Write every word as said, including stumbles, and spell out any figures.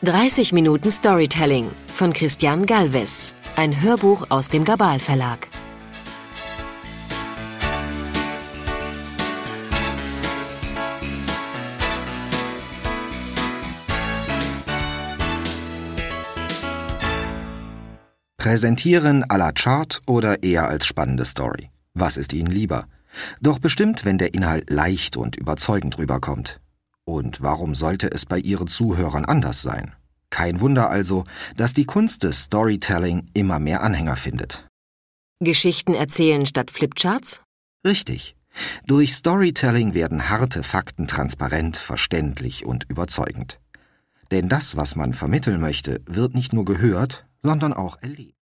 dreißig Minuten Storytelling von Christian Galvez. Ein Hörbuch aus dem Gabal Verlag. Präsentieren à la Chart oder eher als spannende Story? Was ist Ihnen lieber? Doch bestimmt, wenn der Inhalt leicht und überzeugend rüberkommt. Und warum sollte es bei Ihren Zuhörern anders sein? Kein Wunder also, dass die Kunst des Storytelling immer mehr Anhänger findet. Geschichten erzählen statt Flipcharts? Richtig. Durch Storytelling werden harte Fakten transparent, verständlich und überzeugend. Denn das, was man vermitteln möchte, wird nicht nur gehört, sondern auch erlebt.